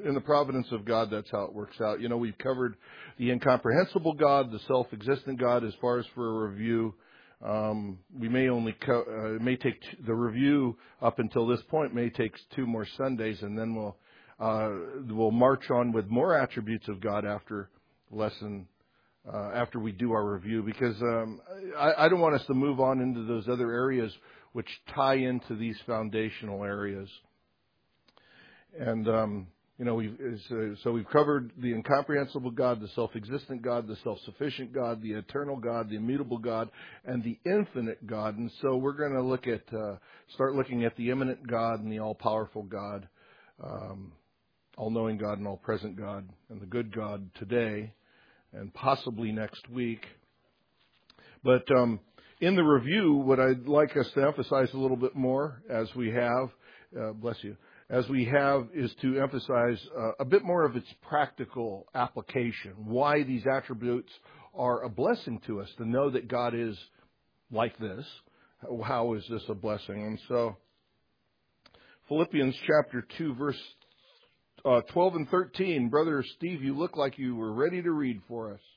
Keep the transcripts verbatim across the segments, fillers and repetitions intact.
in the providence of God, that's how it works out. You know, we've covered the incomprehensible God, the self-existent God. As far as for a review, um, we may only co- uh, it may take t- the review up until this point may take two more Sundays, and then we'll uh, we'll march on with more attributes of God after lesson uh, after we do our review, because um, I, I don't want us to move on into those other areas which tie into these foundational areas. And, um, you know, we've, so, so we've covered the incomprehensible God, the self-existent God, the self-sufficient God, the eternal God, the immutable God, and the infinite God. And so we're going to look at, uh, start looking at the immanent God and the all-powerful God, um, all-knowing God and all-present God, and the good God today, and possibly next week. But um, in the review, what I'd like us to emphasize a little bit more, as we have, uh, bless you, as we have, is to emphasize uh, a bit more of its practical application, why these attributes are a blessing to us, to know that God is like this. How is this a blessing? And so, Philippians chapter two, verse uh, twelve and thirteen. Brother Steve, you look like you were ready to read for us.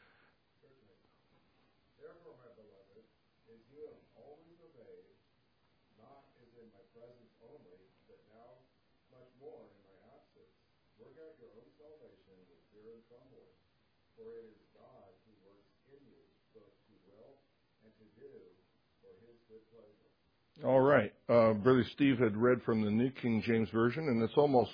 All right. Uh, Brother Steve had read from the New King James Version, and it's almost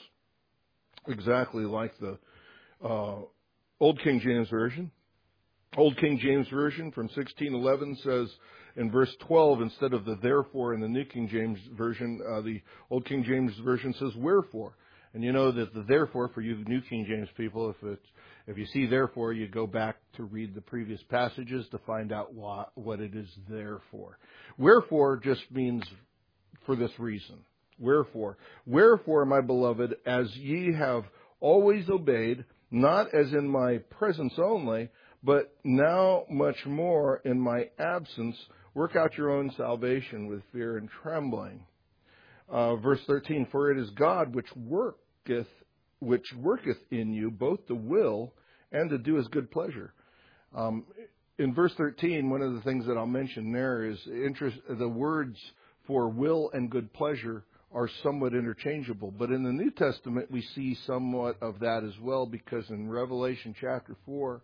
exactly like the uh, Old King James Version. Old King James Version from sixteen eleven says in verse twelve, instead of the therefore in the New King James Version, uh, the Old King James Version says wherefore. And you know that the therefore, for you New King James people, if it's, if you see therefore, you go back to read the previous passages to find out what, what it is there for. Wherefore just means for this reason. Wherefore. Wherefore, my beloved, as ye have always obeyed, not as in my presence only, but now much more in my absence, work out your own salvation with fear and trembling. Uh, verse thirteen, for it is God which worketh, which worketh in you both to will and to do his good pleasure. Um, in verse thirteen, one of the things that I'll mention there is interest, the words for will and good pleasure are somewhat interchangeable. But in the New Testament, we see somewhat of that as well, because in Revelation chapter four,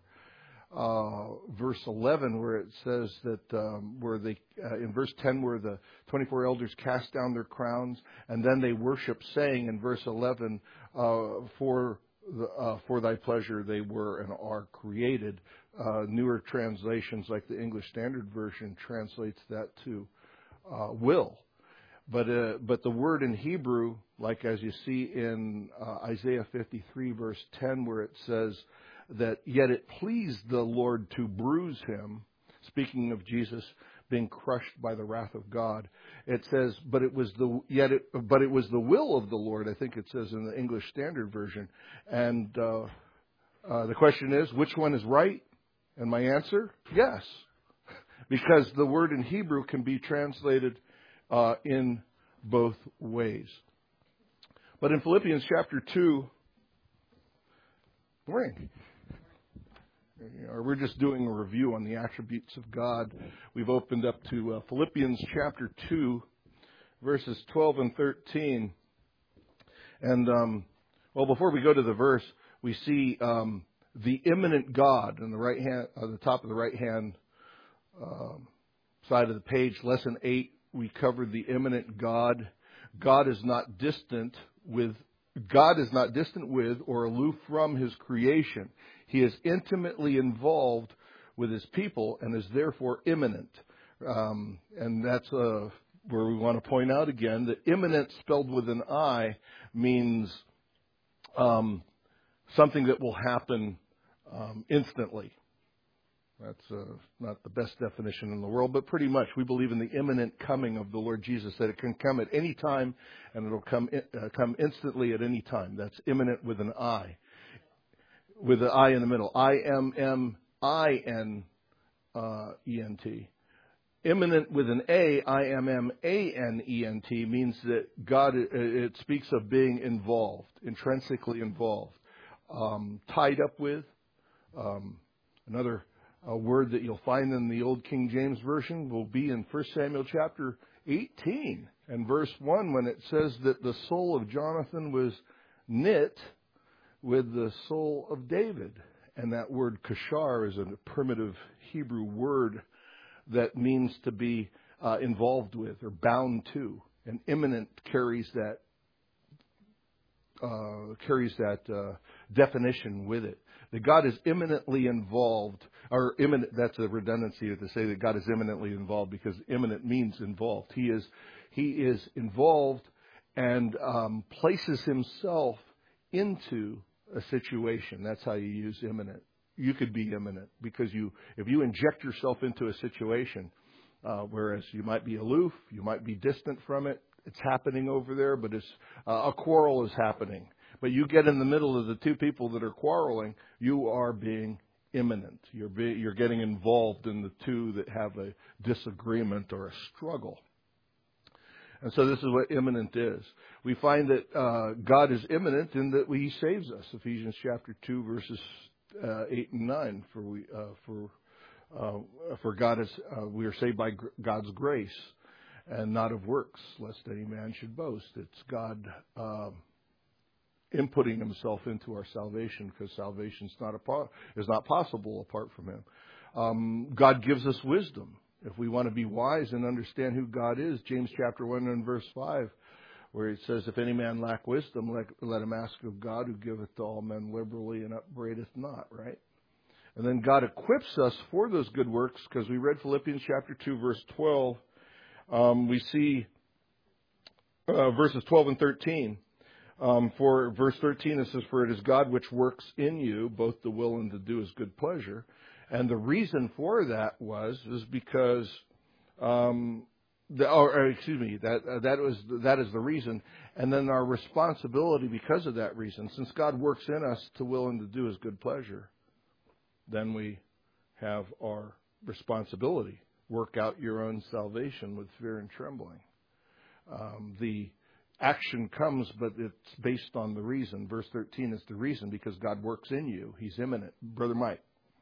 Uh, verse eleven, where it says that, um, where they, uh, in verse ten, where the twenty-four elders cast down their crowns, and then they worship, saying in verse eleven, uh, for the, uh, for thy pleasure they were and are created. Uh, newer translations, like the English Standard Version, translates that to uh, will. But uh, but the word in Hebrew, like as you see in uh, Isaiah fifty-three, verse ten, where it says that yet it pleased the Lord to bruise him, speaking of Jesus being crushed by the wrath of God. It says, but it was the yet it, but it was the will of the Lord. I think it says in the English Standard Version. And uh, uh, the question is, which one is right? And my answer, yes, because the word in Hebrew can be translated uh, in both ways. But in Philippians chapter two, morning. We're just doing a review on the attributes of God. We've opened up to uh, Philippians chapter two, verses twelve and thirteen. And, um, well, before we go to the verse, we see um, the immanent God on the right hand, on the top of the right hand um, side of the page, lesson eight. We covered the immanent God. God is not distant with God is not distant with or aloof from his creation. He is intimately involved with his people and is therefore immanent. Um, and that's uh, where we want to point out again that immanent, spelled with an I, means um, something that will happen um, instantly. That's uh, not the best definition in the world, but pretty much we believe in the imminent coming of the Lord Jesus, that it can come at any time and it'll come uh, come instantly at any time. That's imminent with an I, with an I in the middle. I M M I N E N T. Immanent with an A, I M M A N E N T, means that God, it speaks of being involved, intrinsically involved, um, tied up with. Um, another uh, word that you'll find in the Old King James Version will be in First Samuel chapter eighteen and verse one, when it says that the soul of Jonathan was knit with the soul of David. And that word kashar is a primitive Hebrew word that means to be uh, involved with or bound to. And immanent carries that uh, carries that uh, definition with it. That God is imminently involved, or imminent. That's a redundancy to say that God is imminently involved, because imminent means involved. He is he is involved and um, places himself into a situation. That's how you use imminent. You could be imminent because you, if you inject yourself into a situation, uh, whereas you might be aloof, you might be distant from it. It's happening over there, but it's uh, a quarrel is happening. But you get in the middle of the two people that are quarreling, you are being imminent. You're be, you're getting involved in the two that have a disagreement or a struggle. And so this is what imminent is. We find that uh, God is imminent in that He saves us. Ephesians chapter two, verses uh, eight and nine. For we uh, for uh, for God is uh, we are saved by gr- God's grace, and not of works, lest any man should boast. It's God uh, inputting Himself into our salvation, because salvation is not a po- is not possible apart from Him. Um, God gives us wisdom. If we want to be wise and understand who God is, James chapter one and verse five, where it says, if any man lack wisdom, let, let him ask of God, who giveth to all men liberally and upbraideth not, right? And then God equips us for those good works, because we read Philippians chapter two, verse twelve. Um, we see uh, verses twelve and thirteen. Um, for verse thirteen, it says, for it is God which works in you, both to will and to do His good pleasure. And the reason for that was is because, um, the, or, or excuse me, that uh, that was that is the reason. And then our responsibility because of that reason, since God works in us to will and to do His good pleasure, then we have our responsibility. Work out your own salvation with fear and trembling. Um, the action comes, but it's based on the reason. Verse thirteen is the reason, because God works in you. He's imminent. Brother Mike.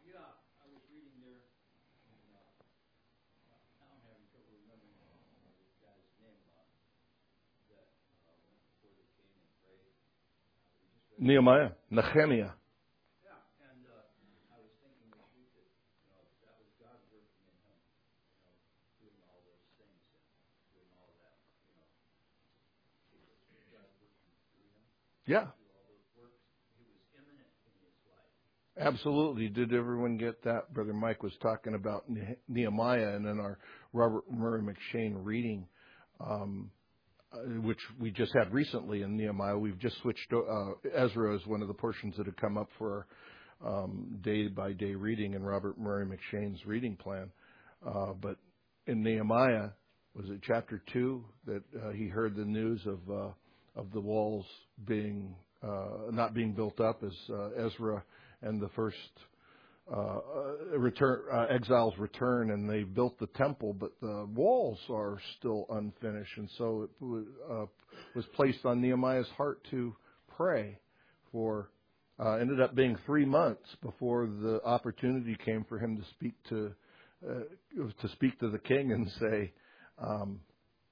Nehemiah, Nehemiah. Yeah, and uh, I was thinking this week that, you know, that was God working in him, you know, doing all those things and doing all that, you know. It was God working through him. Yeah. Do all those works. He was imminent in his life. Absolutely. Did everyone get that? Brother Mike was talking about Nehemiah, and in our Robert Murray McShane reading, um, Uh, which we just had recently in Nehemiah. We've just switched. Uh, Ezra is one of the portions that have come up for our um, day-by-day reading in Robert Murray McShane's reading plan. Uh, but in Nehemiah, was it chapter two that uh, he heard the news of uh, of the walls being uh, not being built up as uh, Ezra and the first Uh, return, uh, exiles return, and they built the temple, but the walls are still unfinished. And so it was, uh, was placed on Nehemiah's heart to pray for. Uh, ended up being three months before the opportunity came for him to speak to uh, to speak to the king and say, um,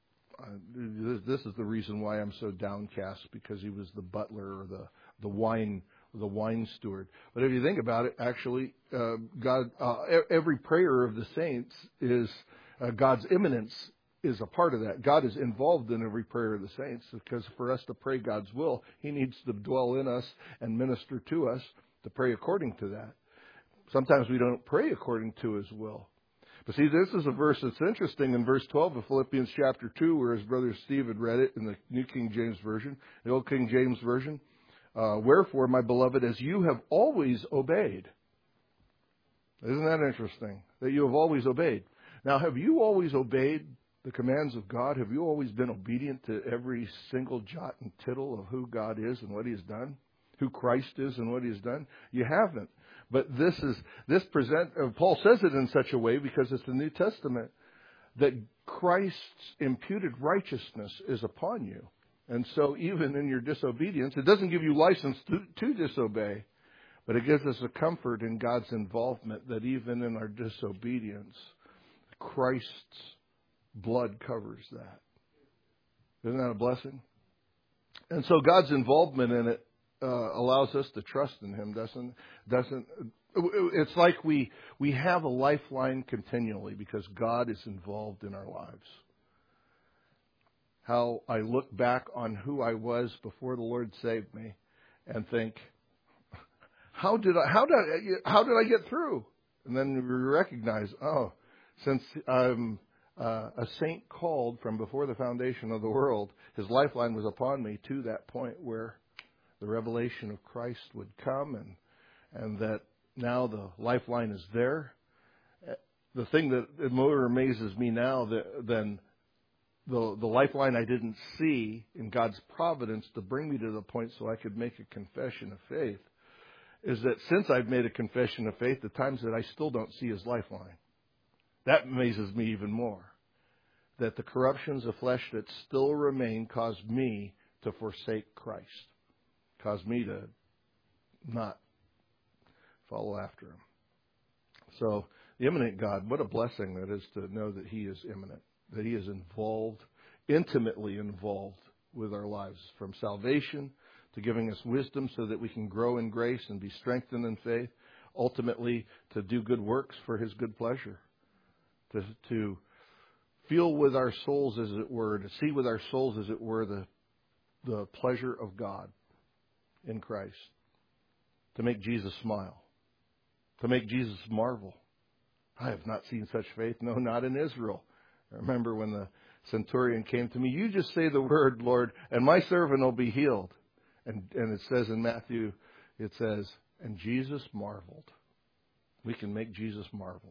uh, "This is the reason why I'm so downcast," because he was the butler or the the wine. the wine steward. But if you think about it, actually, uh, God, uh, every prayer of the saints is, uh, God's immanence is a part of that. God is involved in every prayer of the saints, because for us to pray God's will, He needs to dwell in us and minister to us to pray according to that. Sometimes we don't pray according to His will. But see, this is a verse that's interesting in verse twelve of Philippians chapter two, where his brother Steve had read it in the New King James Version, the Old King James Version. Uh, Wherefore, my beloved, as you have always obeyed. Isn't that interesting? That you have always obeyed. Now, have you always obeyed the commands of God? Have you always been obedient to every single jot and tittle of who God is and what He has done? Who Christ is and what He has done? You haven't. But this is, this present, uh, Paul says it in such a way because it's the New Testament. that Christ's imputed righteousness is upon you. And so even in your disobedience, it doesn't give you license to, to disobey, but it gives us a comfort in God's involvement that even in our disobedience, Christ's blood covers that. Isn't that a blessing? And so God's involvement in it uh, allows us to trust in Him, doesn't doesn't it's like we we have a lifeline continually because God is involved in our lives. How I look back on who I was before the Lord saved me and think, how did I how did I, how did I get through? And then we recognize, oh, since I'm uh, a saint called from before the foundation of the world, His lifeline was upon me to that point where the revelation of Christ would come, and and that now the lifeline is there. The thing that more amazes me now that, than the the lifeline I didn't see in God's providence to bring me to the point so I could make a confession of faith is that since I've made a confession of faith, the times that I still don't see His lifeline. That amazes me even more. That the corruptions of flesh that still remain cause me to forsake Christ. Cause me to not follow after Him. So, the imminent God, what a blessing that is to know that He is imminent. That He is involved, intimately involved with our lives. From salvation to giving us wisdom so that we can grow in grace and be strengthened in faith. Ultimately, to do good works for His good pleasure. To, to feel with our souls, as it were, to see with our souls, as it were, the, the pleasure of God in Christ. To make Jesus smile. To make Jesus marvel. I have not seen such faith, no, not in Israel. I remember when the centurion came to me, you just say the word, Lord, and my servant will be healed. And, and it says in Matthew, it says, and Jesus marveled. We can make Jesus marvel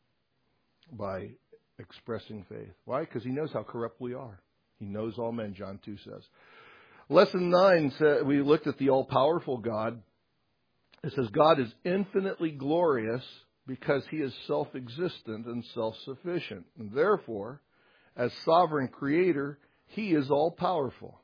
by expressing faith. Why? Because He knows how corrupt we are. He knows all men, John two says. Lesson nine, we looked at the all-powerful God. It says God is infinitely glorious because He is self-existent and self-sufficient. And therefore, as sovereign creator, He is all-powerful.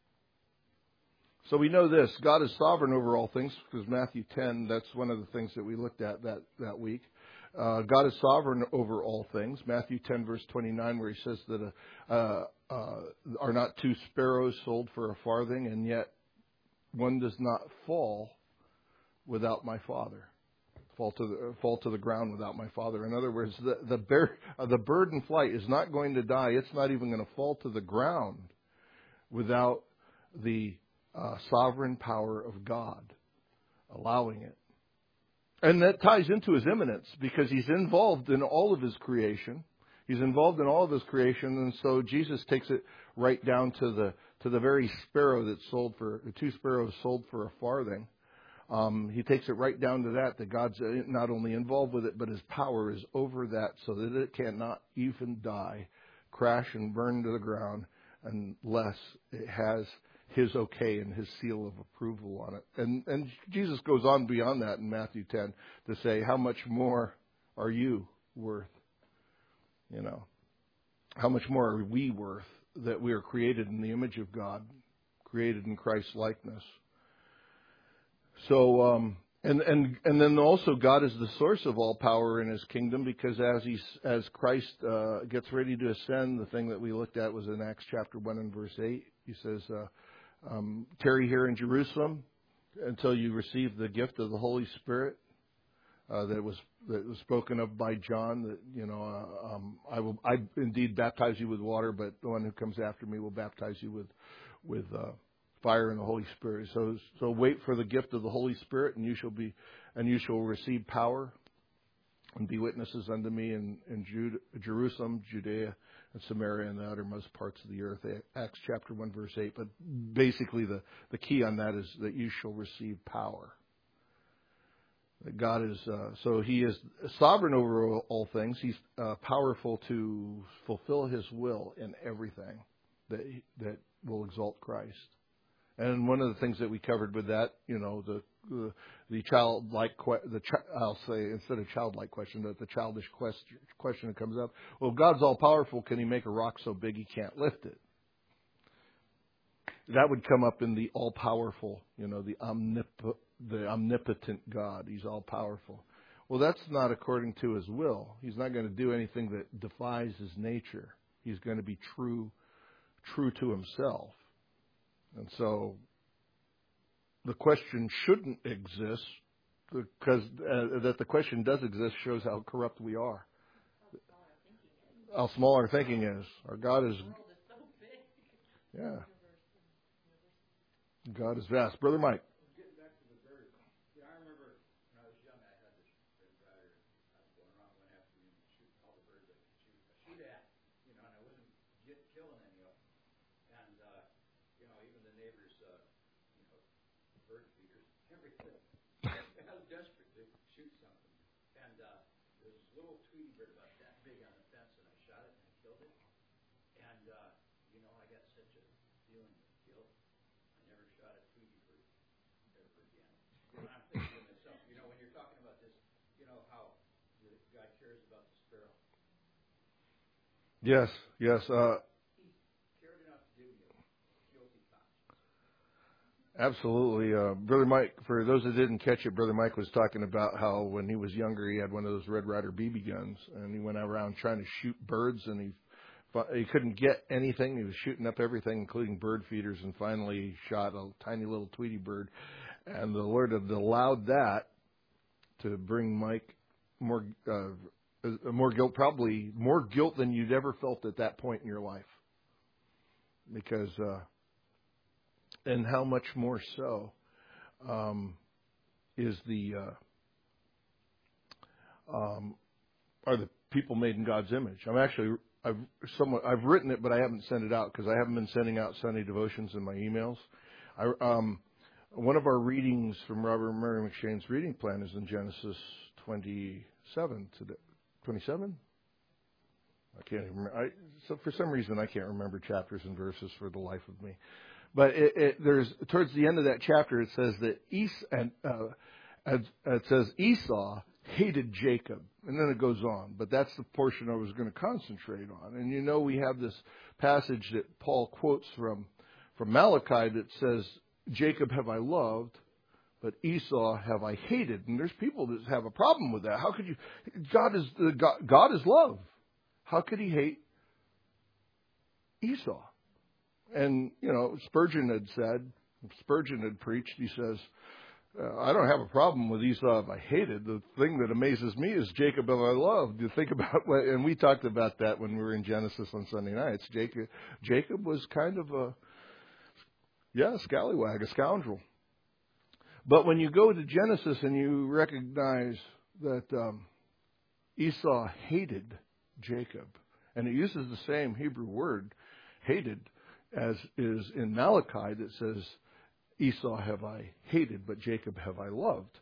So we know this, God is sovereign over all things, because Matthew ten, that's one of the things that we looked at that, that week. Uh, God is sovereign over all things. Matthew ten, verse twenty-nine, where He says that uh, uh, uh, are not two sparrows sold for a farthing, and yet one does not fall without my Father. Fall to the fall to the ground without my Father. In other words, the the, bear, uh, the bird in flight is not going to die. It's not even going to fall to the ground without the uh, sovereign power of God allowing it. And that ties into His immanence because He's involved in all of His creation. He's involved in all of His creation, and so Jesus takes it right down to the to the very sparrow that's sold for the two sparrows sold for a farthing. Um, he takes it right down to that, that God's not only involved with it, but His power is over that so that it cannot even die, crash and burn to the ground unless it has His okay and His seal of approval on it. And, and Jesus goes on beyond that in Matthew ten to say, how much more are you worth? You know, how much more are we worth that we are created in the image of God, created in Christ's likeness? So, um, and, and, and then also God is the source of all power in His kingdom, because as He, as Christ, uh, gets ready to ascend, the thing that we looked at was in Acts chapter one and verse eight. He says, uh, um, tarry here in Jerusalem until you receive the gift of the Holy Spirit, uh, that was, that was spoken of by John, that, you know, uh, um, I will, I indeed baptize you with water, but the one who comes after me will baptize you with, with, uh, fire and the Holy Spirit. So, so wait for the gift of the Holy Spirit, and you shall be, and you shall receive power, and be witnesses unto me in, in Jude, Jerusalem, Judea, and Samaria, and the uttermost parts of the earth. Acts chapter one, verse eight. But basically, the the key on that is that you shall receive power. That God is uh, so He is sovereign over all, all things. He's uh, powerful to fulfill His will in everything that that will exalt Christ. And one of the things that we covered with that, you know, the the, the childlike, que- the ch- I'll say instead of childlike question, that the childish question question that comes up. Well, if God's all powerful. Can He make a rock so big He can't lift it? That would come up in the all powerful, you know, the omnip- the omnipotent God. He's all powerful. Well, that's not according to His will. He's not going to do anything that defies His nature. He's going to be true, true to Himself. And so the question shouldn't exist, because uh, that the question does exist shows how corrupt we are. How small our thinking is. Our God is, yeah. God is vast. Brother Mike. Getting back to the bird. Yeah, I remember when I was young, I had this bird guy, I was going around one afternoon shooting all the birds I could shoot, I shoot at, you know, and I wasn't get, killing any of them. And, uh, you know, even the neighbors, uh, you know, bird feeders, everything. I was desperate to shoot something. And uh, there was this little Tweety bird about that big on the fence, and I shot it and I killed it. And, uh, you know, I got such a feeling of guilt. I never shot a Tweety bird ever again. And I'm thinking to myself, you know, when you're talking about this, you know, how God cares about the sparrow. Yes, yes. Uh, He cared enough to give you a guilty conscience. Absolutely. Uh, Brother Mike, for those that didn't catch it, Brother Mike was talking about how when he was younger, he had one of those Red Ryder B B guns, and he went around trying to shoot birds, and he he couldn't get anything. He was shooting up everything, including bird feeders, and finally he shot a tiny little Tweety bird. And the Lord had allowed that to bring Mike more uh, more guilt, probably more guilt than you'd ever felt at that point in your life. Because, uh, and how much more so um, is the uh, um, are the people made in God's image? I'm actually I've somewhat I've written it, but I haven't sent it out because I haven't been sending out Sunday devotions in my emails. I, um, one of our readings from Robert Murray McShane's reading plan is in Genesis twenty-seven today. twenty-seven? I can't even remember. I, so for some reason, I can't remember chapters and verses for the life of me. But it, it, there's towards the end of that chapter, it says that Esau, and uh, it says Esau hated Jacob, and then it goes on. But that's the portion I was going to concentrate on. And you know, we have this passage that Paul quotes from from Malachi that says, "Jacob have I loved, but Esau have I hated." And there's people that have a problem with that. How could you? God is the God, God is love. How could He hate Esau? And you know, Spurgeon had said, Spurgeon had preached. He says, uh, "I don't have a problem with Esau if I hated. The thing that amazes me is Jacob if I loved." You think about what, and we talked about that when we were in Genesis on Sunday nights. Jacob, Jacob was kind of a yeah, scallywag, a scoundrel. But when you go to Genesis and you recognize that um, Esau hated Jacob, and it uses the same Hebrew word, hated, as is in Malachi that says, "Esau have I hated, but Jacob have I loved."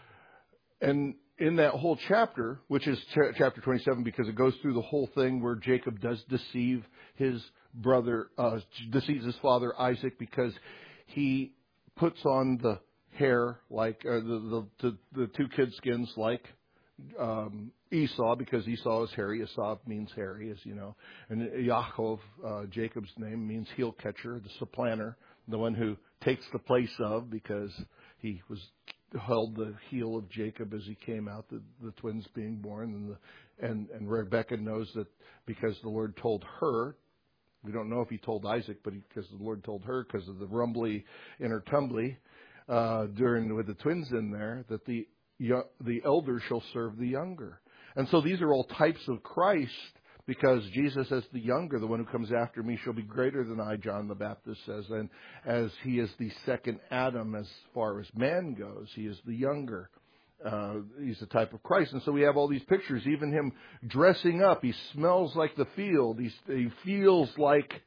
And in that whole chapter, which is ch- chapter twenty-seven, because it goes through the whole thing where Jacob does deceive his brother, uh, deceives his father Isaac, because he puts on the hair like uh, the, the the the two kids' skins like um, Esau, because Esau is hairy. Esau means hairy, as you know. And Yaakov, uh, Jacob's name, means heel catcher, the supplanter, the one who takes the place of, because he was held the heel of Jacob as he came out, the, the twins being born. And, the, and, and Rebekah knows that because the Lord told her, we don't know if He told Isaac, but he, because the Lord told her, because of the rumbly inner tumbly uh, during with the twins in there, that the the elder shall serve the younger. And so these are all types of Christ, because Jesus, as the younger, the one who comes after me, shall be greater than I, John the Baptist says. And as He is the second Adam as far as man goes, He is the younger. Uh, he's the type of Christ. And so we have all these pictures, even Him dressing up. He smells like the field. He's, he feels like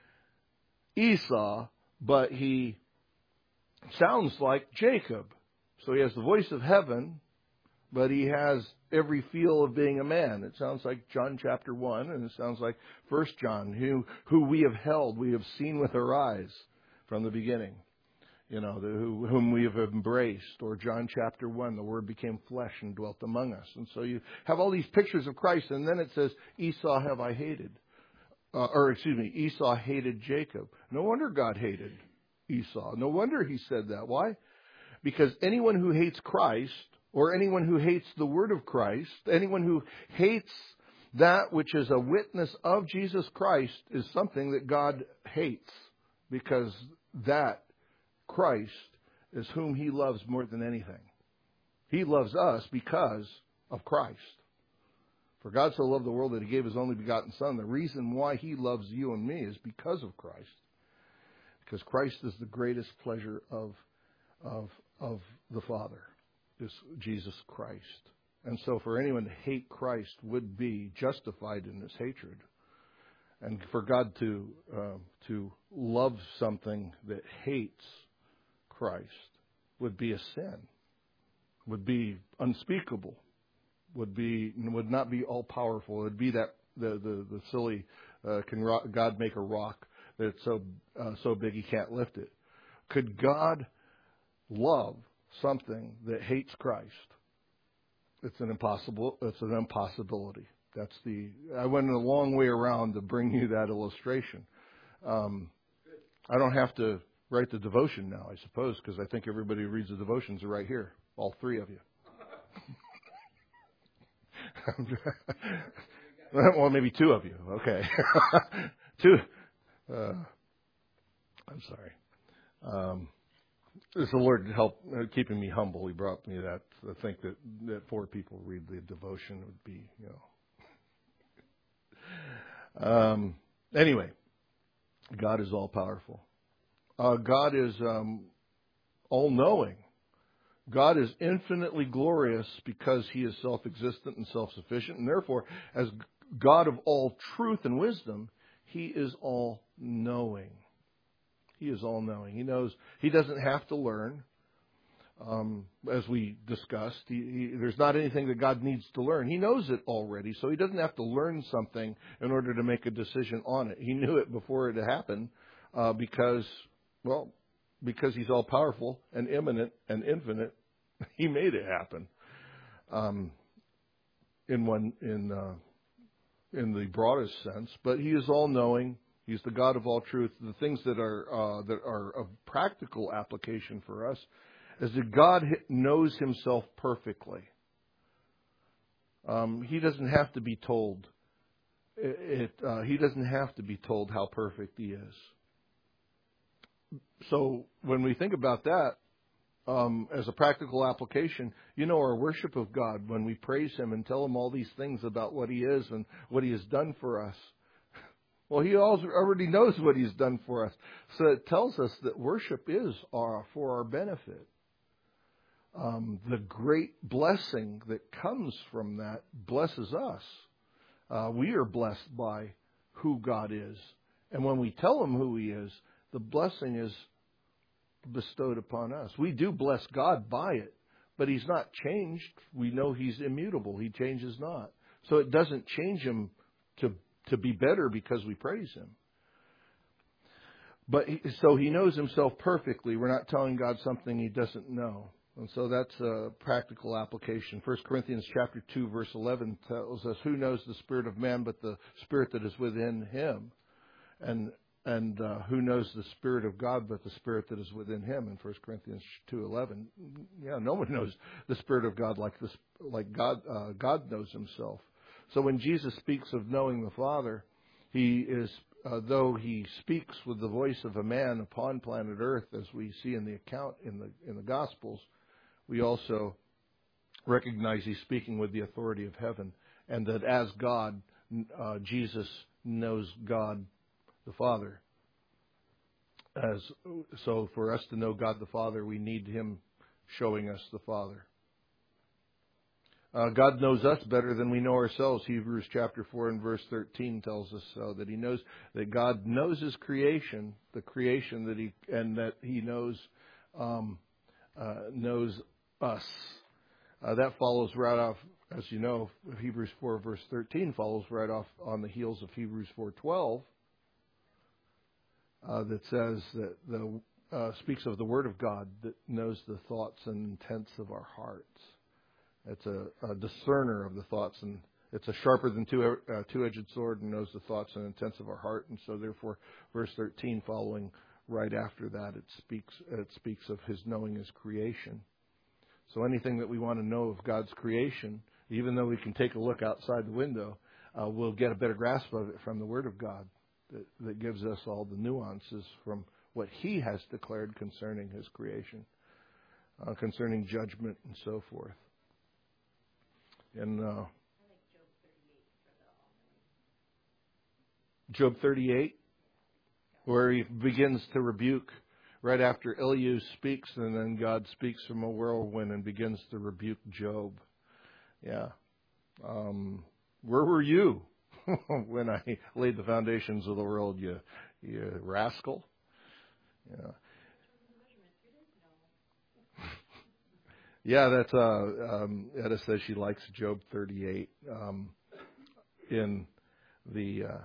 Esau, but he sounds like Jacob. So He has the voice of heaven, but He has every feel of being a man. It sounds like John chapter one, and it sounds like First John, who, who we have held, we have seen with our eyes from the beginning. you know, the, who, whom we have embraced. Or John chapter one, the Word became flesh and dwelt among us. And so you have all these pictures of Christ, and then it says, Esau have I hated. Uh, or excuse me, Esau hated Jacob. No wonder God hated Esau. No wonder he said that. Why? Because anyone who hates Christ, or anyone who hates the Word of Christ, anyone who hates that which is a witness of Jesus Christ, is something that God hates. Because that Christ is whom He loves more than anything. He loves us because of Christ. For God so loved the world that He gave His only begotten Son. The reason why He loves you and me is because of Christ. Because Christ is the greatest pleasure of, of, of the Father, is Jesus Christ. And so for anyone to hate Christ would be justified in this hatred. And for God to uh, to love something that hates Christ would be a sin, would be unspeakable, would be would not be all powerful. It would be that the the, the silly uh, can rock, God make a rock that's so uh, so big He can't lift it? Could God love something that hates Christ? It's an impossible. It's an impossibility. That's the. I went a long way around to bring you that illustration. Um, I don't have to write the devotion now, I suppose, because I think everybody who reads the devotions are right here. All three of you. Well, maybe two of you. Okay, two. Uh, I'm sorry. Um, It's the Lord help uh, keeping me humble. He brought me that. I think that, that four people read the devotion would be, you know. Um, anyway, God is all powerful. Uh, God is um, all knowing. God is infinitely glorious because He is self-existent and self-sufficient, and therefore, as God of all truth and wisdom, He is all knowing. He is all knowing. He knows. He doesn't have to learn. Um, as we discussed, he, he, there's not anything that God needs to learn. He knows it already, so He doesn't have to learn something in order to make a decision on it. He knew it before it happened uh, because, well, because He's all powerful and immanent and infinite. He made it happen. Um, in one, in uh, in the broadest sense, but He is all knowing. He's the God of all truth. The things that are uh, that are of practical application for us is that God knows Himself perfectly. Um, he doesn't have to be told. It, it, uh, he doesn't have to be told how perfect He is. So when we think about that um, as a practical application, you know, our worship of God, when we praise Him and tell Him all these things about what He is and what He has done for us. Well, He already knows what He's done for us. So it tells us that worship is our, for our benefit. Um, the great blessing that comes from that blesses us. Uh, we are blessed by who God is. And when we tell Him who He is, the blessing is bestowed upon us. We do bless God by it, but He's not changed. We know He's immutable. He changes not. So it doesn't change Him to to be better because we praise Him. But he, so He knows Himself perfectly. We're not telling God something He doesn't know. And so that's a practical application. First Corinthians chapter two, verse eleven tells us, who knows the spirit of man but the spirit that is within him? And and uh, who knows the Spirit of God but the Spirit that is within him? In First Corinthians two eleven, yeah, no one knows the Spirit of God like this, like God. Uh, God knows Himself. So when Jesus speaks of knowing the Father, He is, uh, though He speaks with the voice of a man upon planet Earth, as we see in the account in the in the Gospels, we also recognize He's speaking with the authority of heaven, and that as God, uh, Jesus knows God the Father. As so, for us to know God the Father, we need Him showing us the Father. Uh, God knows us better than we know ourselves. Hebrews chapter four and verse thirteen tells us so, that He knows that God knows His creation, the creation that He and that He knows um, uh, knows us. Uh, that follows right off, as you know, Hebrews four verse thirteen follows right off on the heels of Hebrews four twelve. Uh, that says that the uh, speaks of the Word of God that knows the thoughts and intents of our hearts. It's a, a discerner of the thoughts, and it's a sharper than two, uh, two-edged sword and knows the thoughts and intents of our heart. And so therefore, verse thirteen following right after that, it speaks, it speaks of His knowing His creation. So anything that we want to know of God's creation, even though we can take a look outside the window, uh, we'll get a better grasp of it from the Word of God that, that gives us all the nuances from what He has declared concerning His creation, uh, concerning judgment and so forth. And uh, Job thirty-eight, where he begins to rebuke right after Elihu speaks, and then God speaks from a whirlwind and begins to rebuke Job. Yeah. Um, where were you when I laid the foundations of the world, you, you rascal? Yeah. Yeah, that's, uh, um, Etta says she likes Job thirty-eight, um, in the, uh,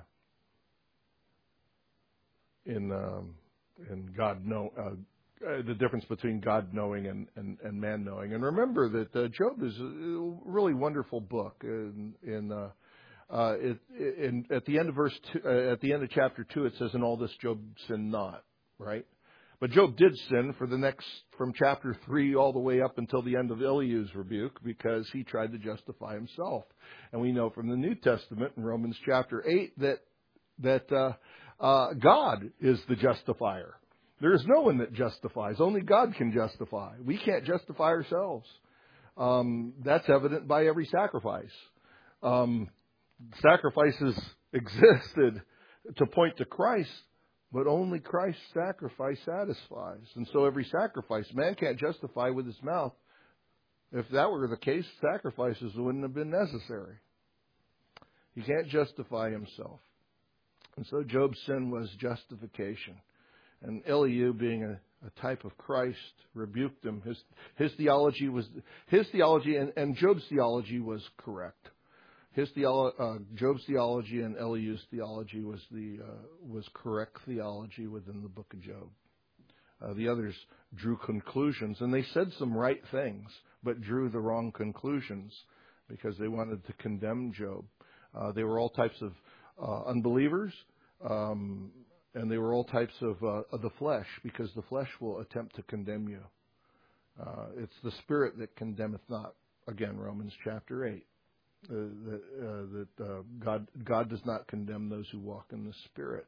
in, um, in God know, uh, uh, the difference between God knowing and, and, and man knowing. And remember that uh, Job is a really wonderful book. In, in, uh, uh, it, in, at the end of verse two, uh, at the end of chapter two, it says, "In all this Job sinned not," right? But Job did sin for the next, from chapter three all the way up until the end of Elihu's rebuke, because he tried to justify himself. And we know from the New Testament in Romans chapter eight that that uh, uh, God is the justifier. There is no one that justifies. Only God can justify. We can't justify ourselves. Um, that's evident by every sacrifice. Um, sacrifices existed to point to Christ, but only Christ's sacrifice satisfies. And so every sacrifice, man can't justify with his mouth. If that were the case, sacrifices wouldn't have been necessary. He can't justify himself. And so Job's sin was justification. And Elihu, being a, a type of Christ, rebuked him. His his theology was his theology, and, and Job's theology was correct. His theolo- uh, Job's theology and Elihu's theology was the uh, was correct theology within the book of Job. Uh, the others drew conclusions, and they said some right things, but drew the wrong conclusions because they wanted to condemn Job. Uh, they were all types of uh, unbelievers, um, and they were all types of, uh, of the flesh, because the flesh will attempt to condemn you. Uh, it's the Spirit that condemneth not. Again, Romans chapter eight. Uh, that uh, that uh, God God does not condemn those who walk in the Spirit.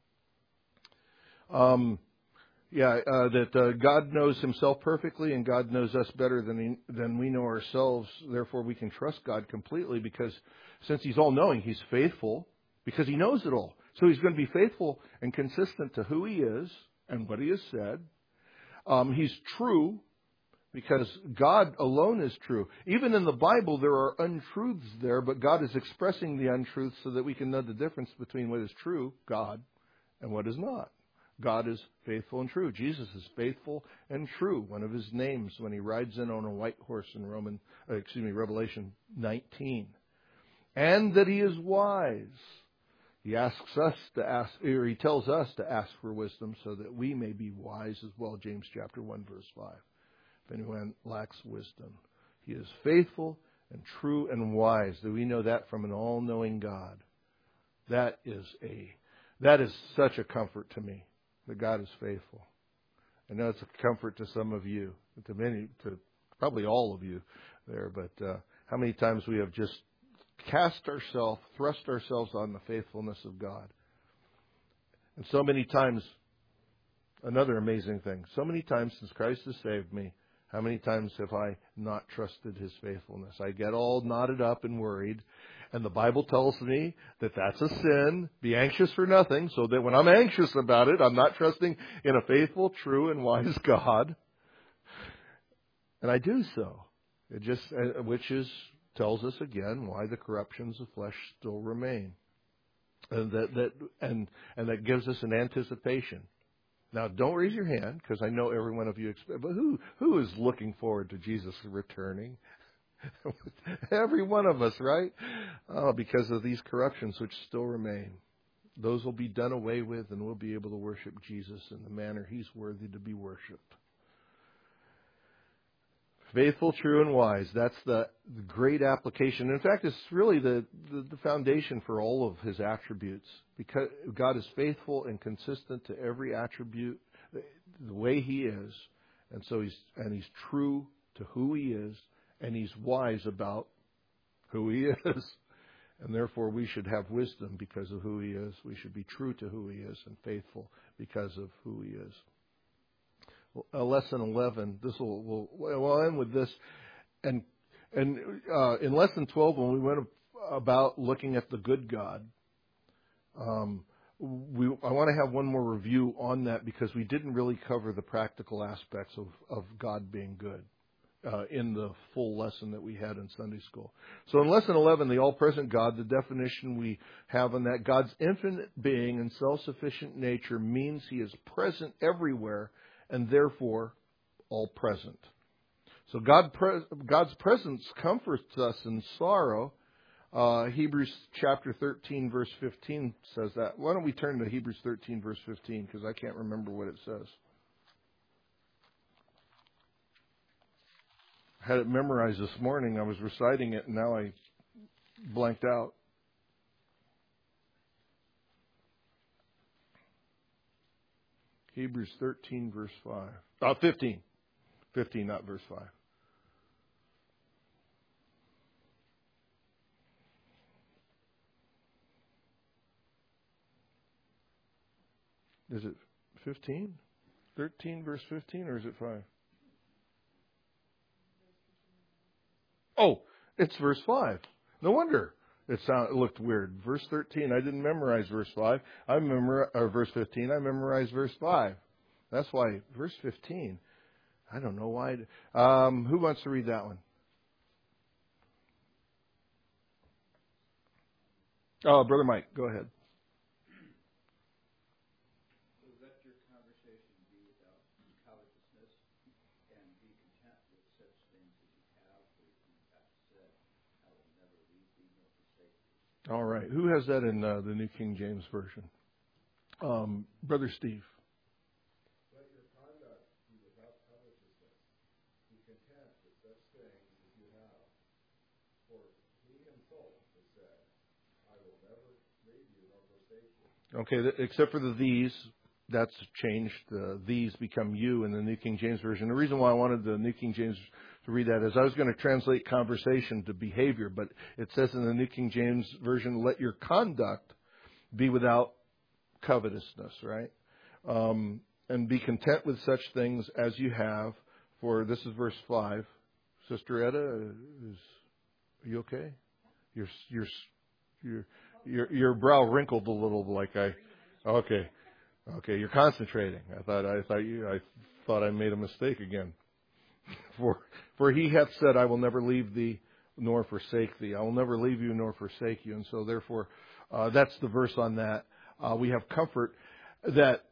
Um, yeah, uh, that uh, God knows Himself perfectly, and God knows us better than he, than we know ourselves. Therefore, we can trust God completely, because since He's all-knowing, He's faithful because He knows it all. So He's going to be faithful and consistent to who He is and what He has said. Um, he's true, because God alone is true. Even in the Bible, there are untruths there, but God is expressing the untruths so that we can know the difference between what is true, God, and what is not. God is faithful and true. Jesus is faithful and true. One of His names when He rides in on a white horse in Roman, uh, excuse me, Revelation nineteen. And that He is wise. He asks us to ask, or He tells us to ask for wisdom so that we may be wise as well. James chapter one, verse five. If anyone lacks wisdom, He is faithful and true and wise. Do we know that from an all-knowing God? That is a that is such a comfort to me, that God is faithful. I know it's a comfort to some of you, to many, to probably all of you there. But uh, how many times we have just cast ourselves, thrust ourselves on the faithfulness of God, and so many times. Another amazing thing. So many times since Christ has saved me, how many times have I not trusted His faithfulness? I get all knotted up and worried. And the Bible tells me that that's a sin. Be anxious for nothing. So that when I'm anxious about it, I'm not trusting in a faithful, true, and wise God. And I do so. It just, which is, tells us again why the corruptions of flesh still remain. And that, that, and, and that gives us an anticipation. Now, don't raise your hand, because I know every one of you expect. But who who is looking forward to Jesus returning? Every one of us, right? Oh, because of these corruptions which still remain. those will be done away with, and we'll be able to worship Jesus in the manner He's worthy to be worshipped. Faithful, true, and wise. That's the, the great application. In fact, it's really the, the, the foundation for all of His attributes. Because God is faithful and consistent to every attribute, the way He is. And so He's, and He's true to who He is, and He's wise about who He is. And therefore we should have wisdom because of who He is. We should be true to who He is and faithful because of who He is. Uh, lesson eleven. This will we'll, we'll end with this, and and uh, in lesson twelve, when we went about looking at the good God, um, we I want to have one more review on that because we didn't really cover the practical aspects of of God being good uh, in the full lesson that we had in Sunday school. So in lesson eleven, the all-present God, the definition we have on that, God's infinite being and self-sufficient nature means He is present everywhere, and therefore all present. So God, God's presence comforts us in sorrow. Uh, Hebrews chapter thirteen, verse fifteen says that. Why don't we turn to Hebrews thirteen, verse fifteen, because I can't remember what it says. I had it memorized this morning. I was reciting it, and now I blanked out. Hebrews thirteen, verse five. Oh, fifteen. fifteen, not verse five. Is it fifteen? thirteen, verse fifteen, or is it five? Oh, it's verse five. No wonder it, sound, it looked weird. Verse thirteen, I didn't memorize verse five. I memor, or verse fifteen, I memorized verse five. That's why verse fifteen. I don't know why. Um, who wants to read that one? Oh, Brother Mike, go ahead. So let your conversation be without covetousness, and be content with such things as you have, for you have said, I will never leave thee nor forsake thee. All right. Who has that in uh, the New King James Version? Um, Brother Steve. Let your conduct be without covetousness. Be content with such things as you have. For He Himself has said, I will never leave you nor forsake you. Okay, th- except for the these, that's changed. Uh, these become you in the New King James Version. The reason why I wanted the New King James to read that is I was going to translate conversation to behavior, but it says in the New King James Version, let your conduct be without covetousness, right? Um, and be content with such things as you have. For this is verse five. Sister Etta, is are you okay? Your your your your your brow wrinkled a little, like I. Okay, okay. You're concentrating. I thought I thought you I thought I made a mistake again. For for He hath said, I will never leave thee nor forsake thee. I will never leave you nor forsake you. And so therefore, uh, that's the verse on that. Uh, we have comfort that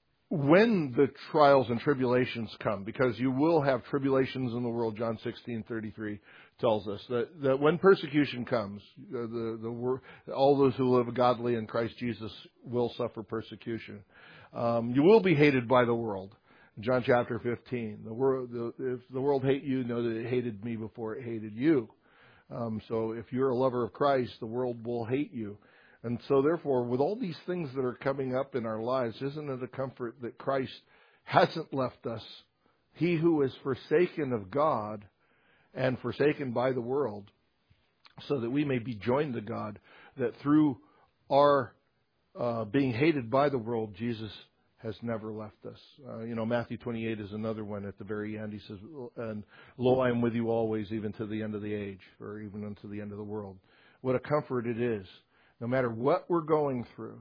when the trials and tribulations come, because you will have tribulations in the world, John sixteen thirty-three tells us that, that when persecution comes, the, the, the all those who live godly in Christ Jesus will suffer persecution. Um, you will be hated by the world. John chapter fifteen. The world, the, if the world hate you, know that it hated me before it hated you. Um, so if you're a lover of Christ, the world will hate you. And so therefore, with all these things that are coming up in our lives, isn't it a comfort that Christ hasn't left us? He who is forsaken of God and forsaken by the world, so that we may be joined to God, that through our uh, being hated by the world, Jesus has never left us. Uh, you know, Matthew twenty-eight is another one at the very end. He says, and lo, I am with you always, even to the end of the age, or even unto the end of the world. What a comfort it is. No matter what we're going through,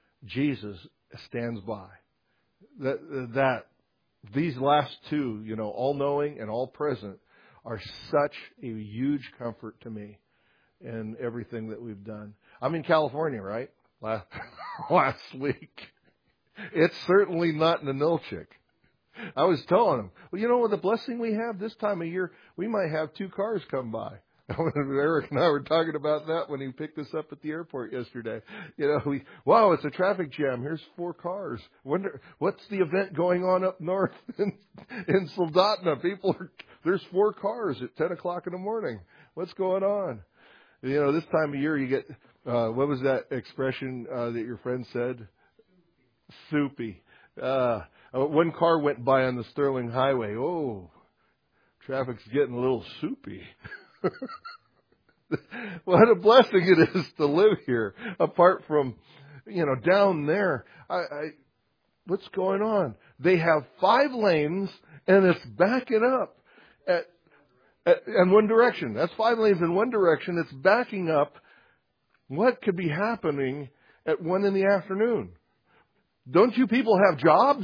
Jesus stands by. That, that these last two, you know, all-knowing and all-present, are such a huge comfort to me in everything that we've done. I'm in California, right? Last, last week. It's certainly not Ninilchik. I was telling him, well, you know what, the blessing we have this time of year, we might have two cars come by. Eric and I were talking about that when he picked us up at the airport yesterday. You know, we, wow, it's a traffic jam. Here's four cars. Wonder what's the event going on up north in, in Soldotna? People are, there's four cars at ten o'clock in the morning. What's going on? You know, this time of year you get, uh, what was that expression uh, that your friend said? Soupy. Uh, one car went by on the Sterling Highway. Oh, traffic's getting a little soupy. What a blessing it is to live here, apart from, you know, down there. I, I, what's going on? They have five lanes and it's backing up at, at in one direction. That's five lanes in one direction. It's backing up. What could be happening at one in the afternoon? Don't you people have jobs?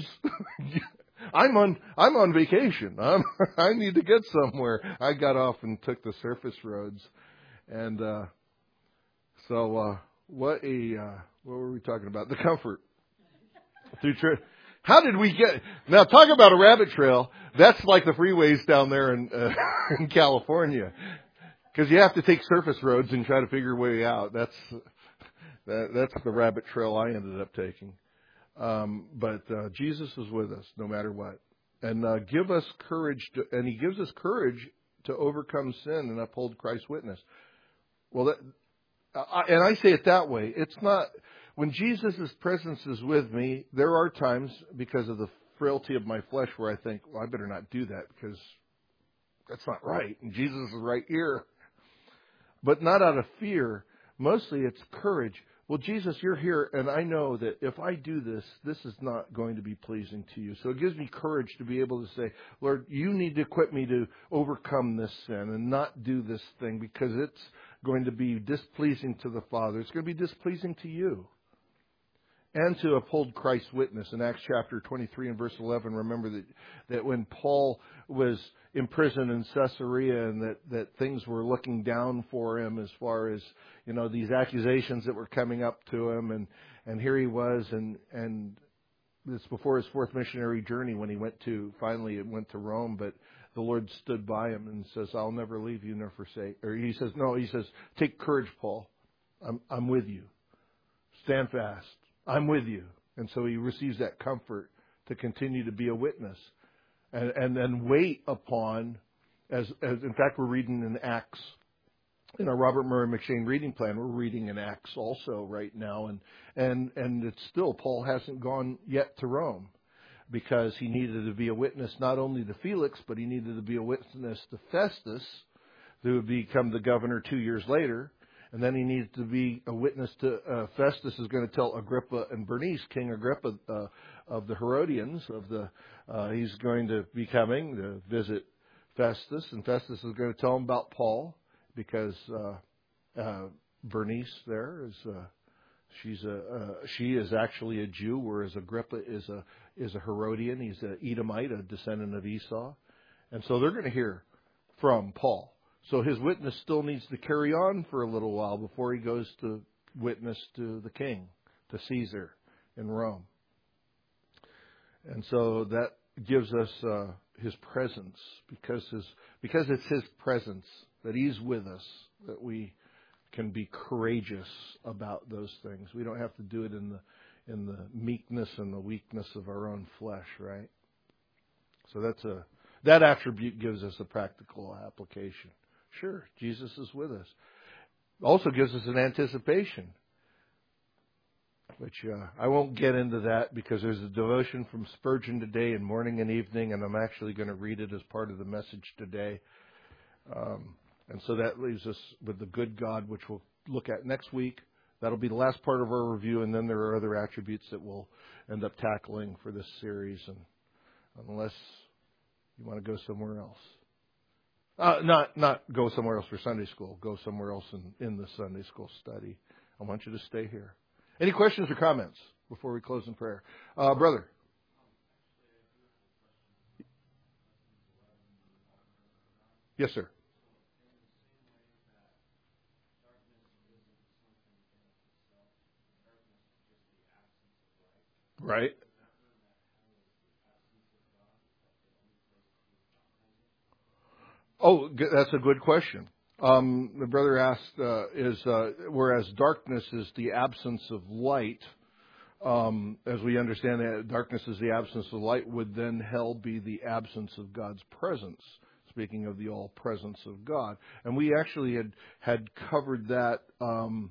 I'm on I'm on vacation. I'm, I need to get somewhere. I got off and took the surface roads, and uh, so uh, what a uh, what were we talking about? The comfort through. Tri- How did we get? Now talk about a rabbit trail. That's like the freeways down there in uh, in California, because you have to take surface roads and try to figure your way out. That's that, that's the rabbit trail I ended up taking. Um, but uh, Jesus is with us no matter what, and uh, give us courage to, and He gives us courage to overcome sin and uphold Christ's witness. Well, that, I, and I say it that way. It's not when Jesus' presence is with me. There are times because of the frailty of my flesh where I think, well, I better not do that because that's not right, and Jesus is right here. But not out of fear. Mostly, it's courage. Well, Jesus, you're here, and I know that if I do this, this is not going to be pleasing to you. So it gives me courage to be able to say, Lord, you need to equip me to overcome this sin and not do this thing because it's going to be displeasing to the Father. It's going to be displeasing to you. And to uphold Christ's witness. In Acts chapter twenty-three and verse eleven, remember that, that when Paul was imprisoned in Caesarea and that, that things were looking down for him as far as, you know, these accusations that were coming up to him. And, and here he was, and, and this before his fourth missionary journey when he went to, finally it went to Rome, but the Lord stood by him and says, I'll never leave you nor forsake. Or he says, no, he says, take courage, Paul. I'm, I'm with you. Stand fast. I'm with you. And so he receives that comfort to continue to be a witness. And, and then wait upon, as, as in fact we're reading in Acts, in our Robert Murray McShane reading plan, we're reading in Acts also right now. And, and, and it's still, Paul hasn't gone yet to Rome because he needed to be a witness not only to Felix, but he needed to be a witness to Festus, who would become the governor two years later. And then he needed to be a witness to uh, Festus is going to tell Agrippa and Bernice, King Agrippa uh, of the Herodians, of the uh, he's going to be coming to visit Festus, and Festus is going to tell him about Paul because uh, uh, Bernice there is uh, she's a uh, she is actually a Jew, whereas Agrippa is a is a Herodian. He's an Edomite, a descendant of Esau, and so they're going to hear from Paul. So his witness still needs to carry on for a little while before he goes to witness to the king, to Caesar in Rome. And so that gives us uh, his presence, because his because it's his presence that he's with us, that we can be courageous about those things. We don't have to do it in the in the meekness and the weakness of our own flesh, right? So that's a that attribute gives us a practical application. Sure, Jesus is with us. Also gives us an anticipation, which uh, I won't get into that because there's a devotion from Spurgeon today in morning and evening, and I'm actually going to read it as part of the message today. Um, and so that leaves us with the good God, which we'll look at next week. That'll be the last part of our review, and then there are other attributes that we'll end up tackling for this series, and unless you want to go somewhere else. Uh, not not go somewhere else for Sunday school. Go somewhere else in, in the Sunday school study. I want you to stay here. Any questions or comments before we close in prayer? Uh, brother. Yes, sir. Right. Oh, that's a good question. Um, the brother asked, uh, is uh, whereas darkness is the absence of light, um, as we understand that darkness is the absence of light, would then hell be the absence of God's presence? Speaking of the all presence of God, and we actually had had covered that. Um,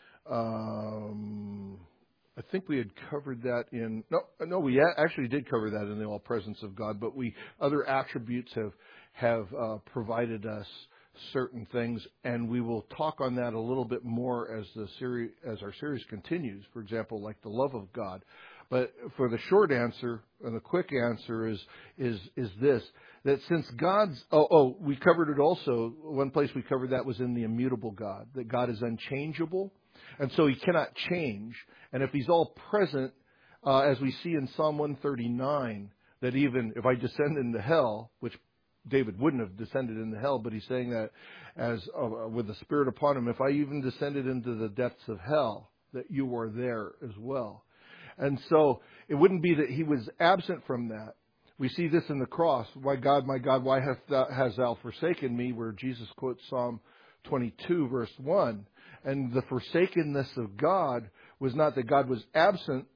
um, I think we had covered that in no, no, we actually did cover that in the all presence of God. But we other attributes have have uh, provided us certain things, and we will talk on that a little bit more as the series as our series continues. For example, like the love of God. But for the short answer and the quick answer is is is this: that since God's oh oh we covered it also. One place we covered that was in the immutable God. That God is unchangeable. And so He cannot change. And if He's all present, uh, as we see in Psalm one thirty-nine, that even if I descend into hell, which David wouldn't have descended into hell, but he's saying that as uh, with the Spirit upon him, if I even descended into the depths of hell, that you are there as well. And so it wouldn't be that He was absent from that. We see this in the cross. My God, my God, why hast thou, hast thou forsaken me? Where Jesus quotes Psalm twenty-two, verse one. And the forsakenness of God was not that God was absent.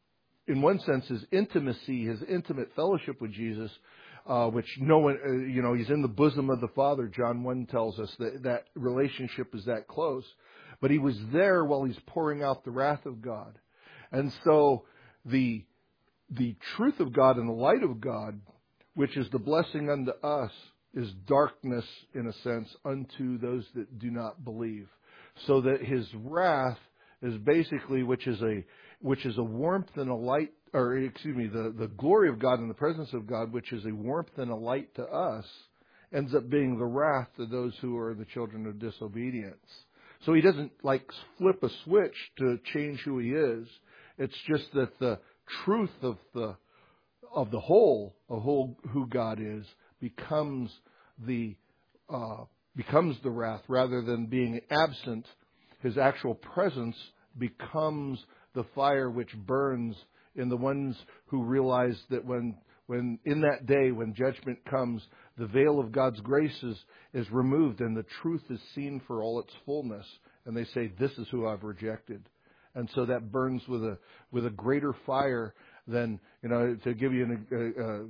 In one sense, His intimacy, His intimate fellowship with Jesus, uh, which no one, uh, you know, He's in the bosom of the Father. John one tells us that that relationship is that close. But He was there while He's pouring out the wrath of God. And so the the truth of God and the light of God, which is the blessing unto us, is darkness, in a sense, unto those that do not believe. So that His wrath is basically, which is a which is a warmth and a light, or excuse me, the, the glory of God and the presence of God, which is a warmth and a light to us, ends up being the wrath to those who are the children of disobedience. So He doesn't like flip a switch to change who He is. It's just that the truth of the of the whole, of whole who God is, becomes the uh, becomes the wrath rather than being absent. His actual presence becomes the fire which burns in the ones who realize that when when in that day when judgment comes, the veil of God's grace is, is removed and the truth is seen for all its fullness, and they say, "This is who I've rejected." And so that burns with a with a greater fire than, you know, to give you an uh, uh,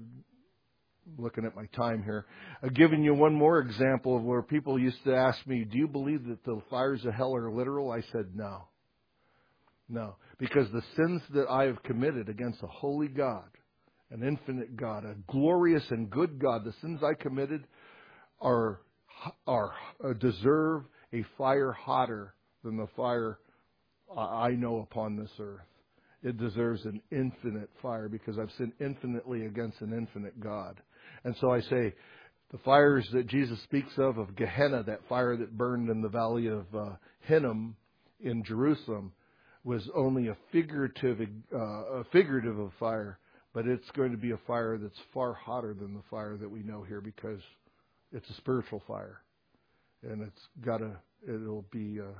looking at my time here, I've given you one more example of where people used to ask me, "Do you believe that the fires of hell are literal?" I said, no. No. Because the sins that I have committed against a holy God, an infinite God, a glorious and good God, the sins I committed are, are uh, deserve a fire hotter than the fire I know upon this earth. It deserves an infinite fire because I've sinned infinitely against an infinite God. And so I say, the fires that Jesus speaks of, of Gehenna, that fire that burned in the valley of uh, Hinnom in Jerusalem, was only a figurative, uh, a figurative of fire, but it's going to be a fire that's far hotter than the fire that we know here because it's a spiritual fire, and it's got to, it'll be uh,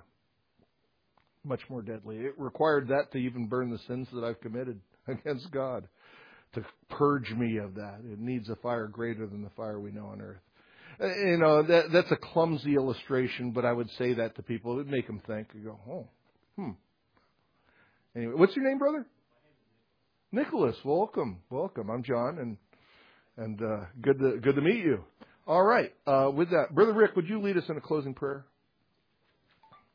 much more deadly. It required that to even burn the sins that I've committed against God, to purge me of that. It needs a fire greater than the fire we know on earth. You know, that, that's a clumsy illustration, but I would say that to people. It would make them think. You go, oh, hmm. Anyway, what's your name, brother? Nicholas. Welcome, welcome. I'm John, and and uh, good to good to meet you. All right. Uh, with that, Brother Rick, would you lead us in a closing prayer?